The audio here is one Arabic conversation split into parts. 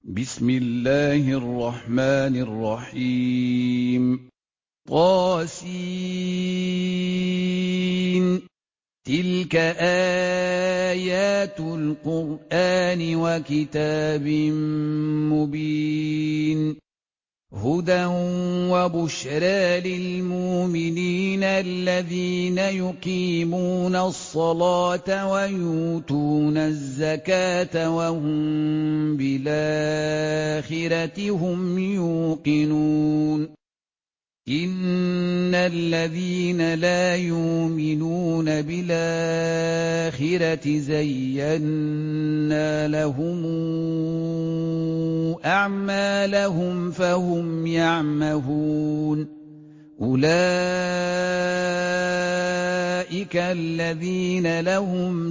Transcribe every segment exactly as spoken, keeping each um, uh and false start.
بسم الله الرحمن الرحيم طاسين تلك آيات القرآن وكتاب مبين هدى وبشرى للمؤمنين الذين يقيمون الصلاة ويؤتون الزكاة وهم بالآخرة هم يوقنون إن الذين لا يؤمنون بالآخرة زينا لهم أعمالهم فهم يعمهون أولئك الذين لهم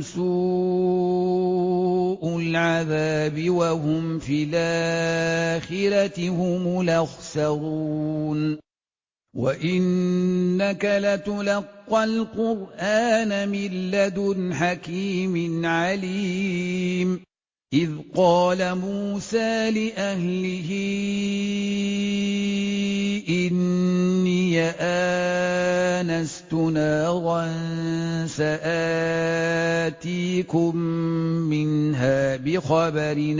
سوء العذاب وهم في الآخرة هم الأخسرون وإنك لتلقى القرآن من لدن حكيم عليم إذ قال موسى لأهله إني آنست نارا سآتيكم منها بخبر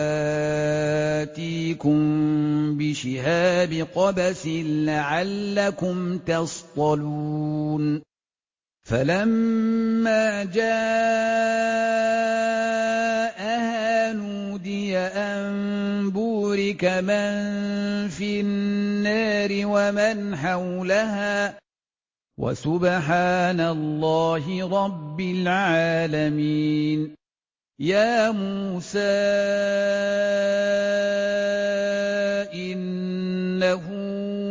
وآتيكم بشهاب قبس لعلكم تصطلون فلما جاءها نودي أن بورك من في النار ومن حولها وسبحان الله رب العالمين يا موسى إنه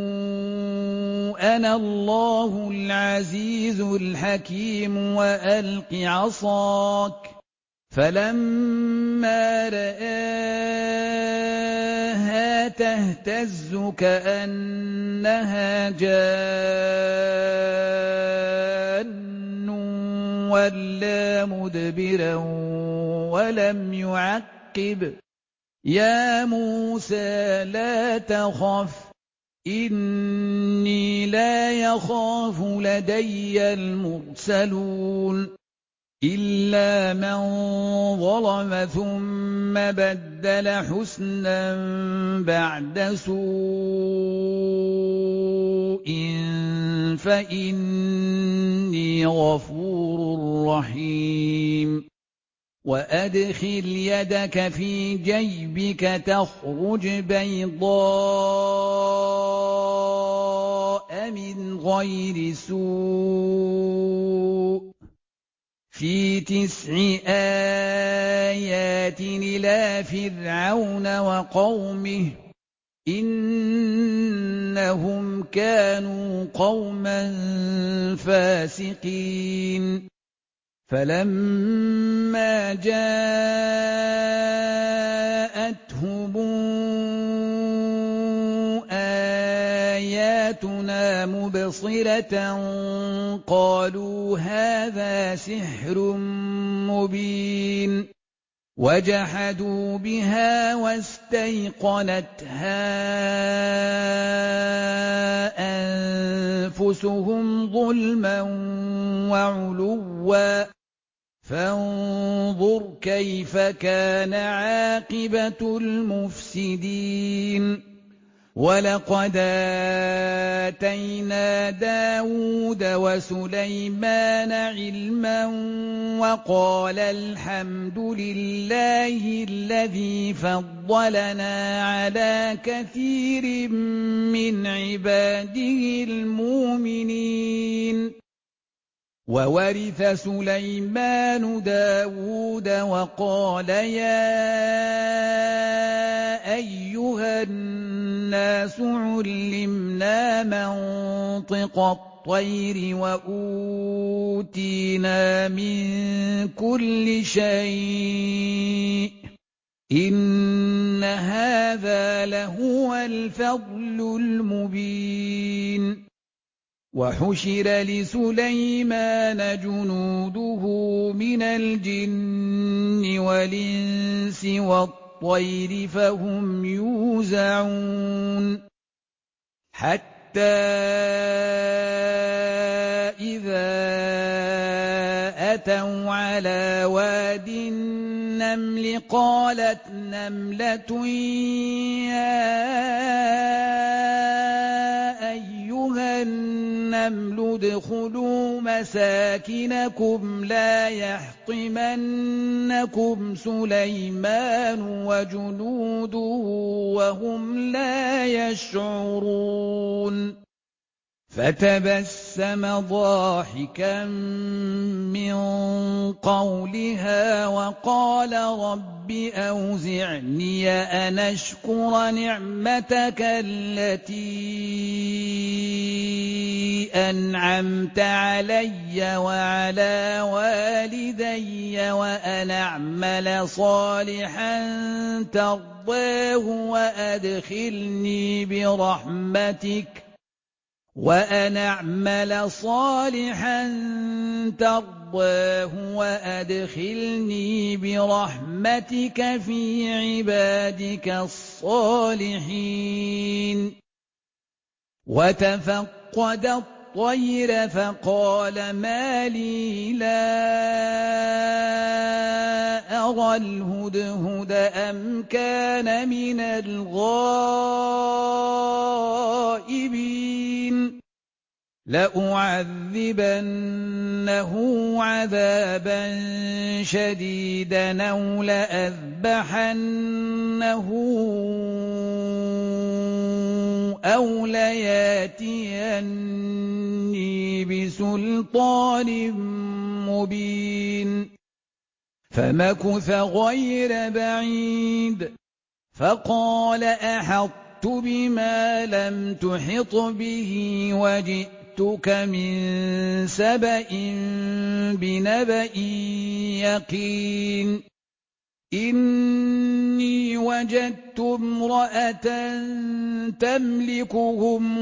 أنا الله العزيز الحكيم وألق عصاك فلما رآها تهتز كأنها جان ولا مدبرا ولم يعقب يا موسى لا تخف إني لا يخاف لدي المرسلون إلا من ظلم ثم بدل حسنا بعد سوء فإني غفور رحيم وأدخل يدك في جيبك تخرج بيضاء من غير سوء في تسع آيات إلى فرعون وقومه إنهم كانوا قوما فاسقين فلما جاءتهم آياتنا مبصرة قالوا هذا سحر مبين وجحدوا بها واستيقنتها أنفسهم ظلما وعلوا فانظر كيف كان عاقبة المفسدين ولقد آتينا داود وسليمان علما وقال الحمد لله الذي فضلنا على كثير من عباده المؤمنين وورث سليمان داود وقال يا أيها الناس علمنا منطق الطير وأوتينا من كل شيء إن هذا لهو الفضل المبين وحشر لسليمان جنوده من الجن والإنس والطير وَالطَّيْرِ فَهُمْ يُوزَعُونَ حَتَّى إِذَا أَتَوْا عَلَىٰ وَادِ النَّمْلِ قَالَتْ نَمْلَةٌ يَا أَيُّهَا النَّمْلُ ادْخُلُوا مَسَاكِنَكُمْ لَا يَحْطِمَنَّكُمْ سُلَيْمَانُ وَجُنُودُهُ وَهُمْ لَا يَشْعُرُونَ فَتَبَسَّمَ ضَاحِكًا مِّن قَوْلِهَا وَقَالَ رَبِّ أَوْزِعْنِي أَنْ أَشْكُرَ نِعْمَتَكَ الَّتِي أَنْعَمْتَ عَلَيَّ وَعَلَىٰ وَالِدَيَّ وَأَنْ أَعْمَلَ صَالِحًا تَرْضَاهُ وَأَدْخِلْنِي بِرَحْمَتِكَ وَأَنْ أَعْمَلَ صَالِحًا تَرْضَاهُ وَأَدْخِلْنِي بِرَحْمَتِكَ فِي عِبَادِكَ الصَّالِحِينَ وَتَفَقَّدَ الطَّيْرَ فَقَالَ مَا لِي لَا أَرَى الْهُدْهُدَ أَمْ كَانَ مِنَ الْغَائِبِينَ لَأُعَذِّبَنَّهُ عَذَابًا شَدِيدًا أَوْ لَأَذْبَحَنَّهُ أَوْ لَيَأْتِيَنِّي بِسُلْطَانٍ مُّبِينٍ فَمَكُثَ غَيْرَ بَعِيدٍ فَقَالَ أَحَطتُ بِمَا لَمْ تُحِطْ بِهِ وَجِئْتُكَ مِن سَبَإٍ بِنَبَإٍ يَقِينٍ إِنِّي وَجَدتُّ امْرَأَةً تَمْلِكُهُمْ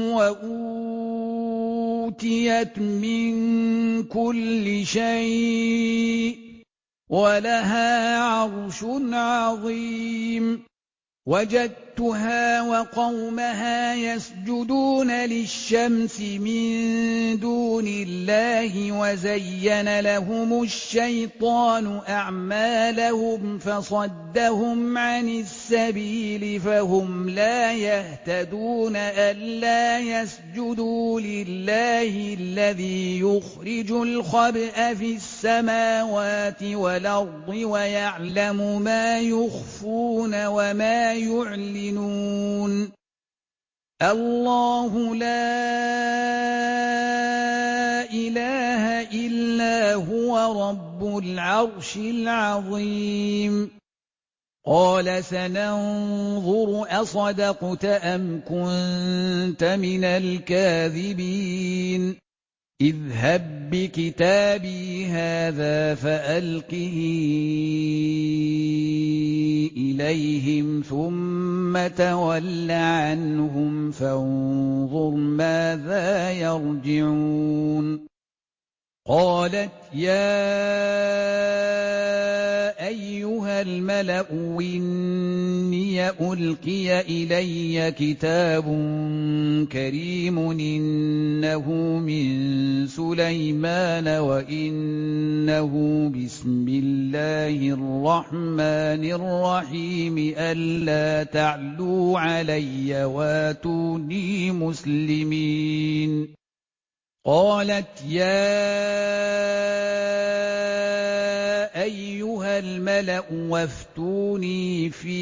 وَأُوتِيَتْ مِن كُلِّ شَيْءٍ وَلَهَا عَرْشٌ عَظِيمٌ وَجَدتُّهَا وَقَوْمَهَا يَسْجُدُونَ لِلشَّمْسِ مِن دُونِ اللَّهِ وَزَيَّنَ لَهُمُ الشَّيْطَانُ أَعْمَالَهُمْ فَصَدَّهُمْ عَنِ السَّبِيلِ فَهُمْ لَا يَهْتَدُونَ أَلَّا يَسْجُدُوا لِلَّهِ الَّذِي يُخْرِجُ الْخَبْءَ فِي السَّمَاوَاتِ وَالْأَرْضِ وَيَعْلَمُ مَا يُخْفُونَ وَمَا يُعْلِنُونَ اللَّهُ لَا إِلَٰهَ إِلَّا هُوَ رَبُّ الْعَرْشِ الْعَظِيمِ قَالَ سَنَنظُرُ أَصَدَقْتَ أَمْ كُنتَ مِنَ الْكَاذِبِينَ اذْهَب بِّكِتَابِي هَٰذَا فَأَلْقِهِ إِلَيْهِمْ ثُمَّ تَوَلَّ عَنْهُمْ فَانظُرْ مَاذَا يَرْجِعُونَ قَالَتْ يَا أَيُّهَا الْمَلَأُ إِنِّي أُلْقِيَ إِلَيَّ كِتَابٌ كَرِيمٌ إِنَّهُ مِن سُلَيْمَانَ وَإِنَّهُ بِسْمِ اللَّهِ الرَّحْمَٰنِ الرَّحِيمِ أَلَّا تَعْلُوا عَلَيَّ وَأْتُونِي مُسْلِمِينَ قَالَتْ يَا أَيُّهَا الْمَلَأُ وَافْتُونِي فِي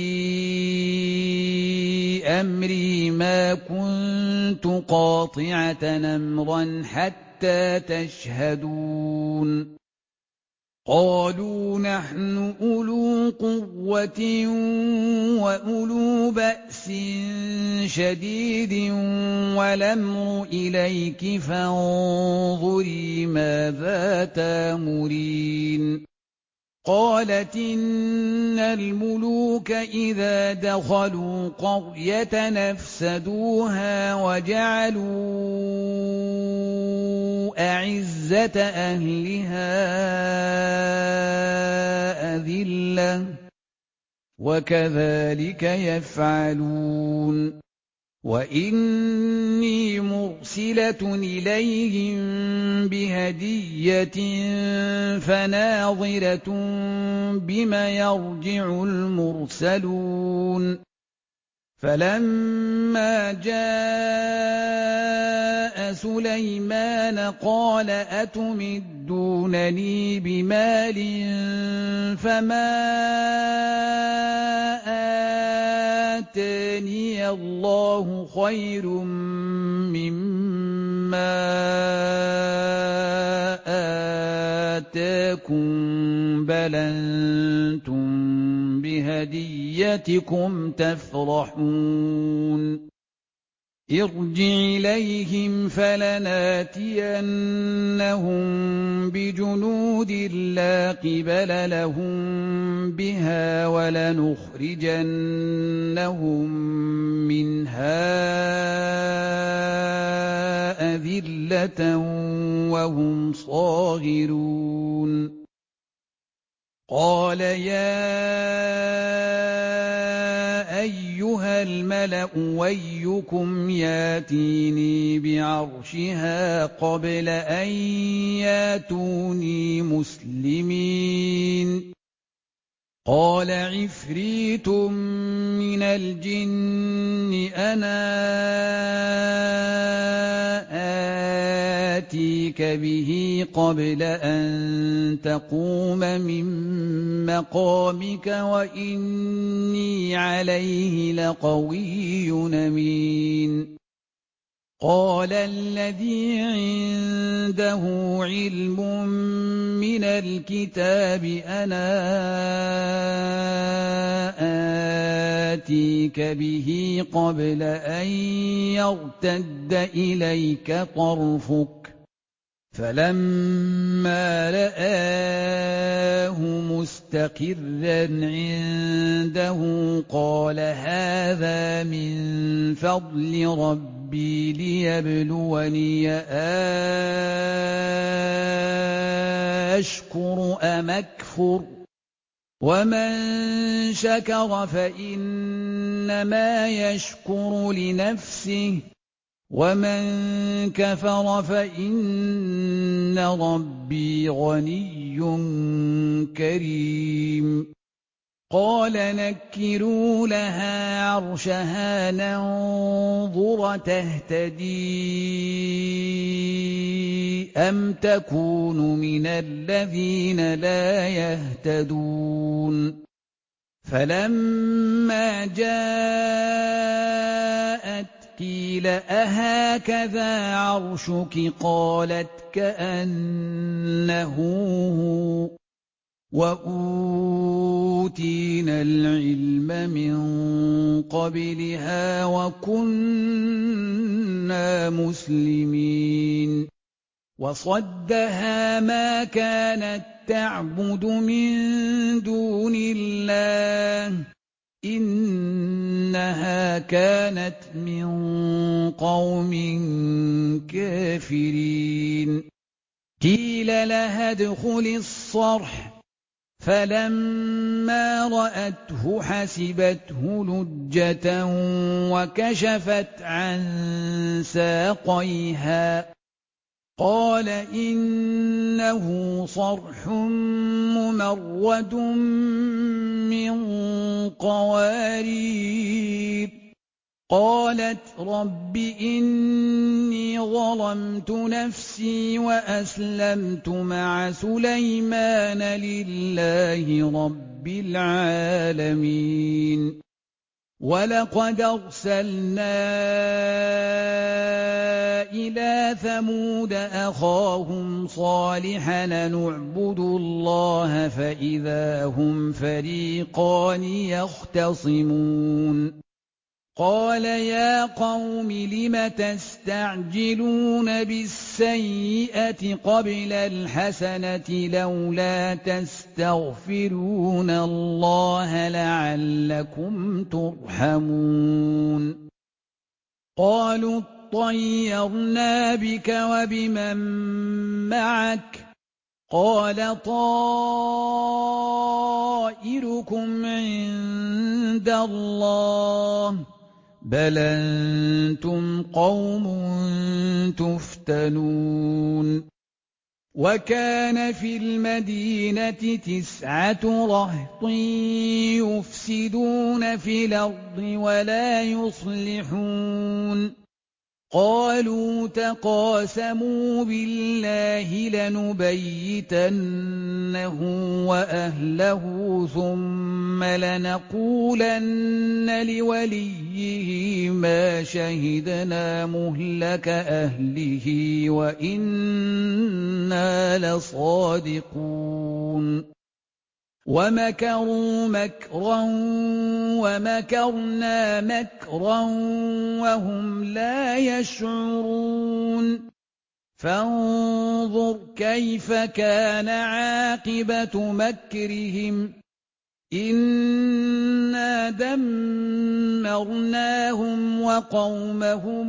أَمْرِي مَا كُنتُ قَاطِعَةً أَمْرًا حَتَّىٰ تَشْهَدُونِ قَالُوا نَحْنُ أُولُو قُوَّةٍ وَأُولُو بَأْسٍ شَدِيدٍ وَالْأَمْرُ إِلَيْكِ فَانظُرِي مَاذَا تَأْمُرِينَ قَالَتْ إِنَّ الْمُلُوكَ إِذَا دَخَلُوا قَرْيَةً أَفْسَدُوهَا وَجَعَلُوا أَعِزَّةَ أَهْلِهَا أَذِلَّةً وكذلك يفعلون وإني مرسلة إليهم بهدية فناظرة بم يرجع المرسلون فلما جاء سليمان قال أتمدونني بمال فما آتاني الله خير مما آتاكم بل أنتم بهديتكم تفرحون ارجع إليهم فلناتينهم بجنود لا قبل لهم بها ولنخرجنهم منها أذلة وهم صاغرون قال يا أيها الملأ أيكم ياتيني بعرشها قبل أن ياتوني مسلمين قال عفريت من الجن أنا آتيك به قبل أن تقوم من مقامك وإني عليه لقوي أمين قال الذي عنده علم من الكتاب أنا آتيك به قبل أن يرتد إليك طرفك فلما رآه مستقرا عنده قال هذا من فضل ربي ليبلوني أشكر أم أكفر ومن شكر فإنما يشكر لنفسه ومن كفر فإن ربي غني كريم قال نكروا لها عرشها ننظر تهتدي أم تكون من الذين لا يهتدون فلما جاءت قيل أهكذا عرشك قالت كأنه هو وأوتينا العلم من قبلها وكنا مسلمين وصدها ما كانت تعبد من دون الله إنها كانت من قوم كافرين قيل لها ادخل الصرح فلما رأته حسبته لجة وكشفت عن ساقيها قال إنه صرح ممرد من قوارير قالت رب إني ظلمت نفسي وأسلمت مع سليمان لله رب العالمين ولقد أرسلنا إلى ثمود أخاهم صالحا نعبدوا الله فإذا هم فريقان يختصمون قال يا قوم لم تستعجلون بالسيئة قبل الحسنة لولا تستغفرون الله لعلكم ترحمون قالوا اطيرنا بك وبمن معك قَالَ طَائِرُكُمْ عِندَ اللَّهِ ۖ بَلْ أَنتُمْ قَوْمٌ تُفْتَنُونَ وَكَانَ فِي الْمَدِينَةِ تِسْعَةُ رَهْطٍ يُفْسِدُونَ فِي الْأَرْضِ وَلَا يُصْلِحُونَ قَالُوا تَقَاسَمُوا بِاللَّهِ لَنُبَيِّتَنَّهُ وَأَهْلَهُ ثُمَّ لَنَقُولَنَّ لِوَلِيِّهِ مَا شَهِدْنَا مُهْلَكَ أَهْلِهِ وَإِنَّا لَصَادِقُونَ وَمَكَرُوا مَكْرًا وَمَكَرْنَا مَكْرًا وَهُمْ لَا يَشْعُرُونَ فَانظُرْ كَيْفَ كَانَ عَاقِبَةُ مَكْرِهِمْ إِنَّا دَمَّرْنَاهُمْ وَقَوْمَهُمْ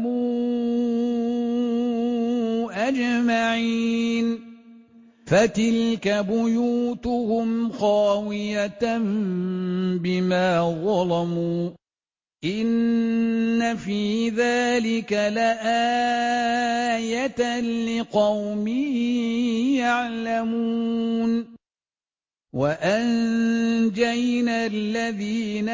أَجْمَعِينَ فَتِلْكَ بُيُوتُهُمْ خَاوِيَةً بِمَا ظَلَمُوا ۗ إِنَّ فِي ذَٰلِكَ لَآيَةً لِّقَوْمٍ يَعْلَمُونَ وَأَنجَيْنَا الَّذِينَ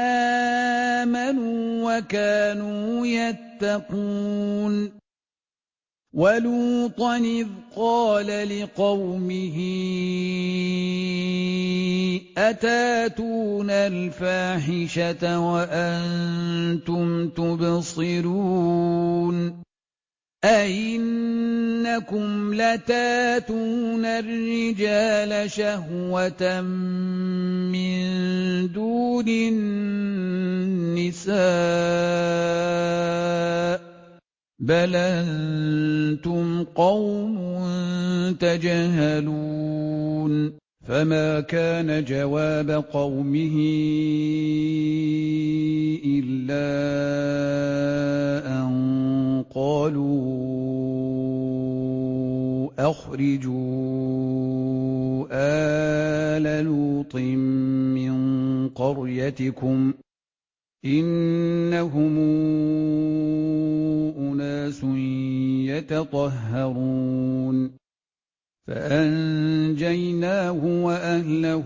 آمَنُوا وَكَانُوا يَتَّقُونَ وَلُوطًا إِذْ قَالَ لِقَوْمِهِ أَتَأْتُونَ الْفَاحِشَةَ وَأَنتُمْ تُبْصِرُونَ أَئِنَّكُمْ لَتَأْتُونَ الرِّجَالَ شَهْوَةً مِّن دُونِ النِّسَاءِ ۚ بَلْ أَنتُمْ قَوْمٌ تَجْهَلُونَ فَمَا كَانَ جَوَابَ قَوْمِهِ إِلَّا أَن قَالُوا أَخْرِجُوا آلَ لُوطٍ مِّن قَرْيَتِكُمْ ۖ إِنَّهُمْ أُنَاسٌ يَتَطَهَّرُونَ فَأَنجَيْنَاهُ وَأَهْلَهُ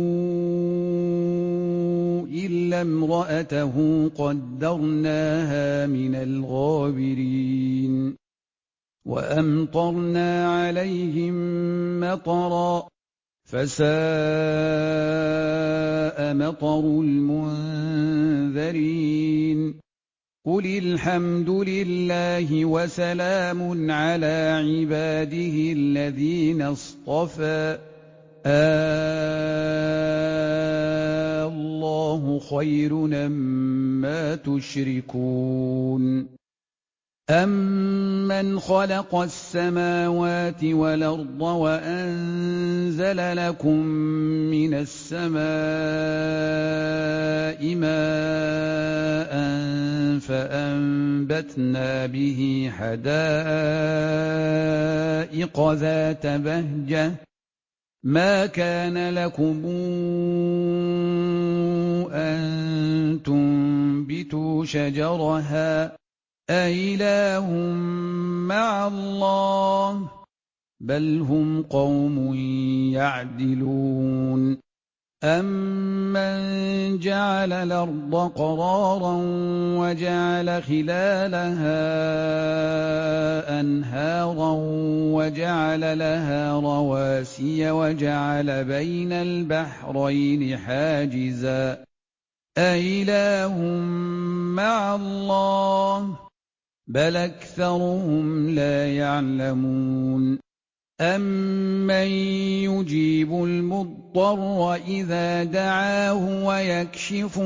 إِلَّا امْرَأَتَهُ قَدَّرْنَاهَا مِنَ الْغَابِرِينَ وَأَمْطَرْنَا عَلَيْهِم مَّطَرًا ۖ فَسَاءَ مَطَرُ الْمُنذَرِينَ قُلِ الْحَمْدُ لِلَّهِ وَسَلَامٌ عَلَىٰ عِبَادِهِ الَّذِينَ اصْطَفَىٰ آللَّهُ خَيْرٌ أَمَّا تُشْرِكُونَ أَمَّنْ خَلَقَ السَّمَاوَاتِ وَالْأَرْضَ وَأَنزَلَ لَكُم مِّنَ السَّمَاءِ مَاءً فَأَنبَتْنَا بِهِ حَدَائِقَ ذَاتَ بَهْجَةٍ مَا كَانَ لَكُمْ أَن تُنبِتُوا شَجَرَهَا ۗ أَإِلَٰهٌ مَّعَ اللَّهِ ۚ بَلْ هُمْ قَوْمٌ يَعْدِلُونَ أَمَّن جَعَلَ الْأَرْضَ قَرَارًا وَجَعَلَ خِلَالَهَا أَنْهَارًا وَجَعَلَ لَهَا رَوَاسِيَ وَجَعَلَ بَيْنَ الْبَحْرَيْنِ حَاجِزًا ۗ أَإِلَٰهٌ مَّعَ اللَّهِ ۚ بَلْ أَكْثَرُهُمْ لَا يَعْلَمُونَ أَمَّن يُجِيبُ الْمُضْطَرَّ إِذَا دَعَاهُ وَيَكْشِفُ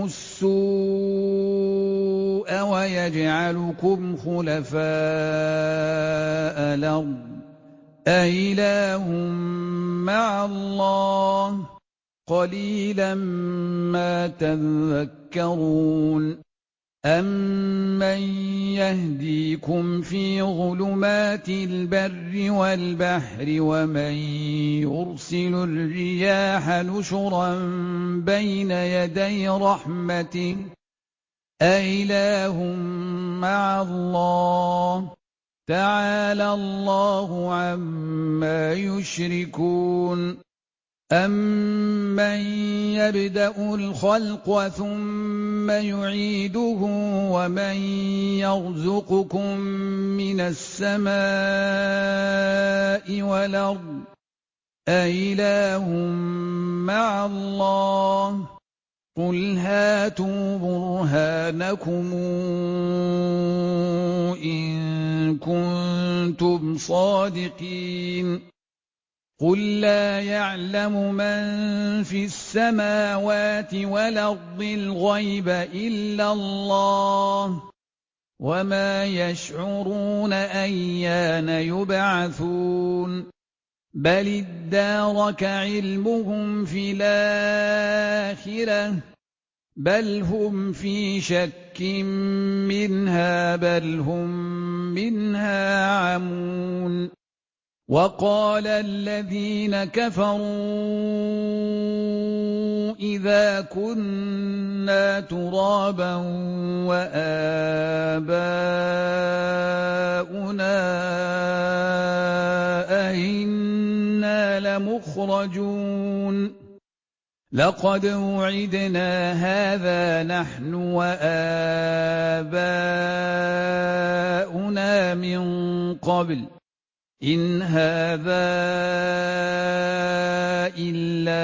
السُّوءَ وَيَجْعَلُكُمْ خُلَفَاءَ الْأَرْضِ ۗ أَإِلَٰهٌ مَّعَ اللَّهِ ۚ قَلِيلًا مَّا تَذَكَّرُونَ أَمَّن يَهْدِيكُمْ فِي ظُلُمَاتِ الْبَرِّ وَالْبَحْرِ وَمَن يُرْسِلُ الرِّيَاحَ نُشُرًا بَيْنَ يَدَيْ رَحْمَتِهِ أَإِلَٰهٌ مَّعَ اللَّهِ ۚ تَعَالَى اللَّهُ عَمَّا يُشْرِكُونَ أَمَّن يَبْدَأُ الْخَلْقَ ثُمَّ يُعِيدُهُ وَمَن يَرْزُقُكُم مِّنَ السَّمَاءِ وَالْأَرْضِ أَإِلَٰهٌ مَّعَ اللَّهِ ۚ قُلْ هَاتُوا بُرْهَانَكُمْ إِن كُنتُمْ صَادِقِينَ قُل لَّا يَعْلَمُ مَن فِي السَّمَاوَاتِ وَالْأَرْضِ الْغَيْبَ إِلَّا اللَّهُ ۚ وَمَا يَشْعُرُونَ أَيَّانَ يُبْعَثُونَ بَلِ ادَّارَكَ عِلْمُهُمْ فِي الْآخِرَةِ ۚ بَلْ هُمْ فِي شَكٍّ مِّنْهَا بَلْ هُم مِّنْهَا عَمُونَ وَقَالَ الَّذِينَ كَفَرُوا إِذَا كُنَّا تُرَابًا وَآبَاؤُنَا أَئِنَّا لَمُخْرَجُونَ لَقَدْ وُعِدْنَا هَٰذَا نَحْنُ وَآبَاؤُنَا مِن قَبْلُ إِنْ هَٰذَا إِلَّا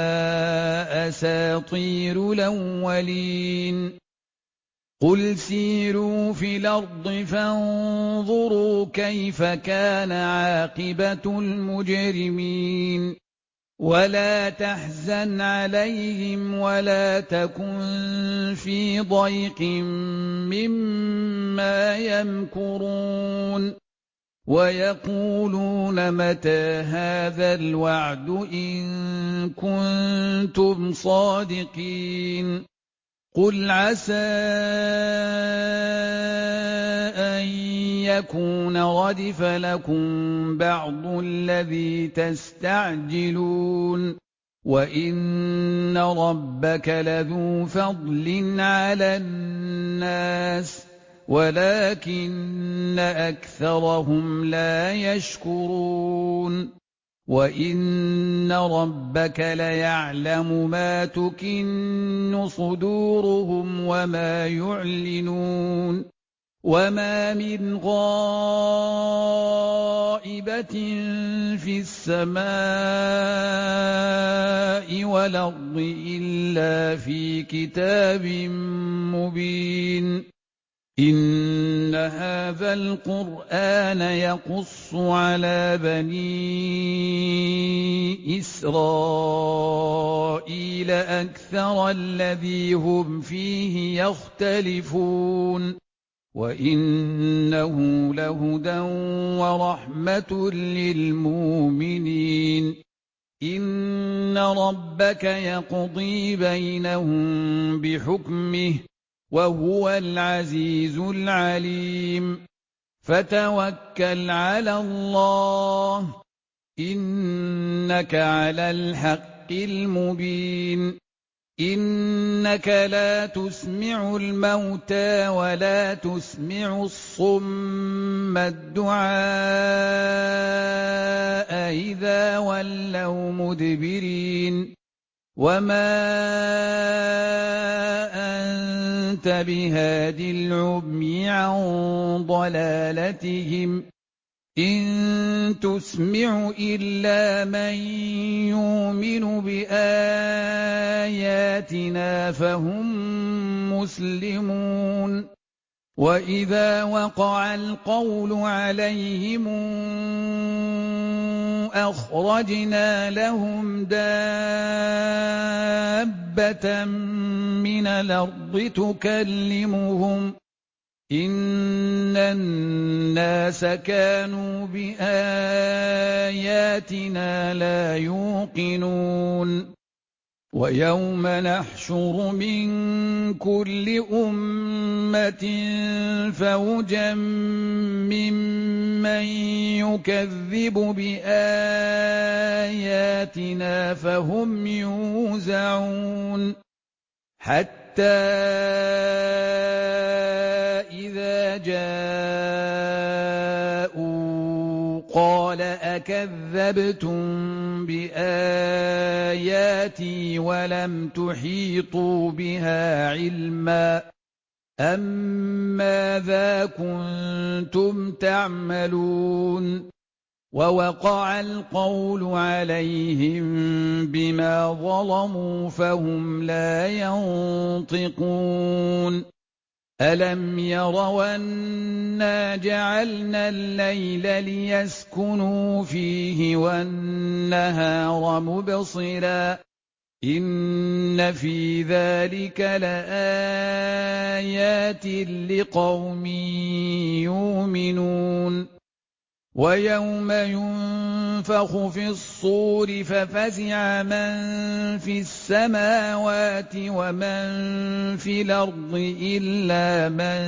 أَسَاطِيرُ الْأَوَّلِينَ قُلْ سِيرُوا فِي الْأَرْضِ فَانظُرُوا كَيْفَ كَانَ عَاقِبَةُ الْمُجْرِمِينَ وَلَا تَحْزَنْ عَلَيْهِمْ وَلَا تَكُن فِي ضَيْقٍ مِّمَّا يَمْكُرُونَ وَيَقُولُونَ مَتَىٰ هَٰذَا الْوَعْدُ إِن كُنتُمْ صَادِقِينَ قُلْ عَسَىٰ أَن يَكُونَ رَدِفَ لَكُم بَعْضُ الَّذِي تَسْتَعْجِلُونَ وَإِنَّ رَبَّكَ لَذُو فَضْلٍ عَلَى النَّاسِ وَلَٰكِنَّ أَكْثَرَهُمْ لَا يَشْكُرُونَ وَإِنَّ رَبَّكَ لَيَعْلَمُ مَا تُكِنُّ صُدُورُهُمْ وَمَا يُعْلِنُونَ وَمَا مِنْ غَائِبَةٍ فِي السَّمَاءِ وَالْأَرْضِ إِلَّا فِي كِتَابٍ مُّبِينٍ إِنَّ هَٰذَا الْقُرْآنَ يَقُصُّ عَلَىٰ بَنِي إِسْرَائِيلَ أَكْثَرَ الَّذِي هُمْ فِيهِ يَخْتَلِفُونَ وَإِنَّهُ لَهُدًى وَرَحْمَةٌ لِّلْمُؤْمِنِينَ إِنَّ رَبَّكَ يَقْضِي بَيْنَهُم بِحُكْمِهِ وَهُوَ الْعَزِيزُ الْعَلِيمُ فَتَوَكَّلْ عَلَى اللَّهِ ۖ إِنَّكَ عَلَى الْحَقِّ الْمُبِينِ إِنَّكَ لَا تُسْمِعُ الْمَوْتَىٰ وَلَا تُسْمِعُ الصُّمَّ الدُّعَاءَ إِذَا وَلَّوْا مُدْبِرِينَ وَمَا أَنتَ بِهَادِ الْعُمْيِ عَن ضَلَالَتِهِمْ ۖ إِن تُسْمِعُ إِلَّا مَن يُؤْمِنُ بِآيَاتِنَا فَهُم مُّسْلِمُونَ وَإِذَا وَقَعَ الْقَوْلُ عَلَيْهِمْ أَخْرَجْنَا لَهُمْ دَابَّةً مِّنَ الْأَرْضِ تُكَلِّمُهُمْ إِنَّ النَّاسَ كَانُوا بِآيَاتِنَا لَا يُوقِنُونَ وَيَوْمَ نَحْشُرُ مِن كُلِّ أُمَّةٍ فَوْجًا مِّمَّن يُكَذِّبُ بِآيَاتِنَا فَهُمْ يُوزَعُونَ حَتَّىٰ إِذَا جَاءُوا قَالَ أَكَذَّبْتُم بِآيَاتِي وَلَمْ تُحِيطُوا بِهَا عِلْمًا أَمَّاذَا كُنتُمْ تَعْمَلُونَ وَوَقَعَ الْقَوْلُ عَلَيْهِم بِمَا ظَلَمُوا فَهُمْ لَا يَنطِقُونَ أَلَمْ يَرَوْا أَنَّا جَعَلْنَا اللَّيْلَ لِيَسْكُنُوا فِيهِ وَالنَّهَارَ مُبْصِرًا إِنَّ فِي ذَلِكَ لَآيَاتٍ لِقَوْمٍ يُؤْمِنُونَ وَيَوْمَ يُنفَخُ فِي الصُّورِ فَفَزِعَ مَن فِي السَّمَاوَاتِ وَمَن فِي الْأَرْضِ إِلَّا مَن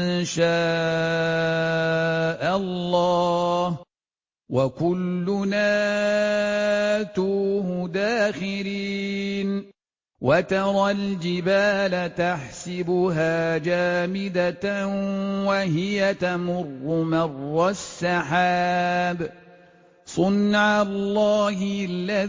شَاءَ اللَّهُ وَكُلُّنَا آتُوهُ دَاخِرِينَ وَتَرَى الْجِبَالَ تَحْسَبُهَا جَامِدَةً وَهِيَ تَمُرُّ مَرَّ السَّحَابِ صُنْعَ اللَّهِ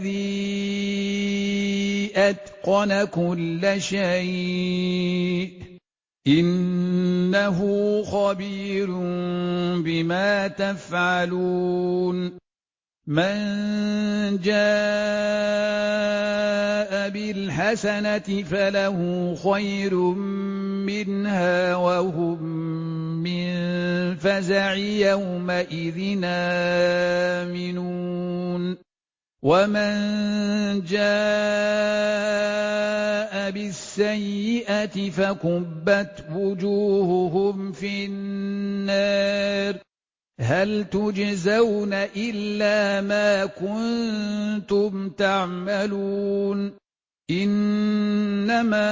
الَّذِي أَتْقَنَ كُلَّ شَيْءٍ ۚ إِنَّهُ خَبِيرٌ بِمَا تَفْعَلُونَ مَن جَاءَ بِالْحَسَنَةِ فَلَهُ خَيْرٌ مِّنْهَا وَهُم مِّن فَزَعٍ يَوْمَئِذٍ آمِنُونَ وَمَن جَاءَ بِالسَّيِّئَةِ فَكُبَّتْ وُجُوهُهُمْ فِي النَّارِ هَلْ تُجْزَوْنَ إِلَّا مَا كُنتُمْ تَعْمَلُونَ إِنَّمَا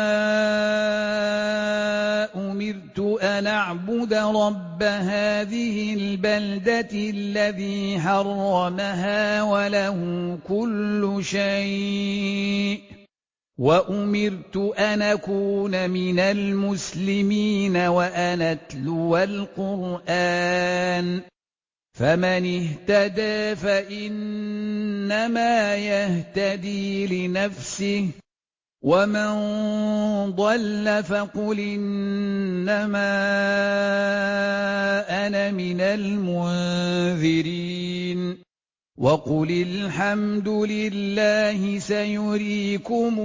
أُمِرْتُ أَنْ أَعْبُدَ رَبَّ هَٰذِهِ الْبَلْدَةِ الَّذِي حَرَّمَهَا وَلَهُ كُلُّ شَيْءٍ وَأُمِرْتُ أَنْ أَكُونَ مِنَ الْمُسْلِمِينَ وَأَنْ أَتْلُوَ الْقُرْآنَ فَمَنِ اهْتَدَىٰ فَإِنَّمَا يَهْتَدِي لِنَفْسِهِ وَمَن ضَلَّ فَقُلْ إِنَّمَا أَنَا مِنَ الْمُنذِرِينَ وَقُلِ الْحَمْدُ لِلَّهِ سَيُرِيكُمْ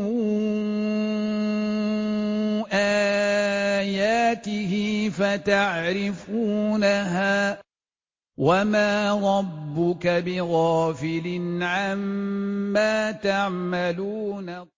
آيَاتِهِ فَتَعْرِفُونَهَا وَمَا رَبُّكَ بِغَافِلٍ عَمَّا تَعْمَلُونَ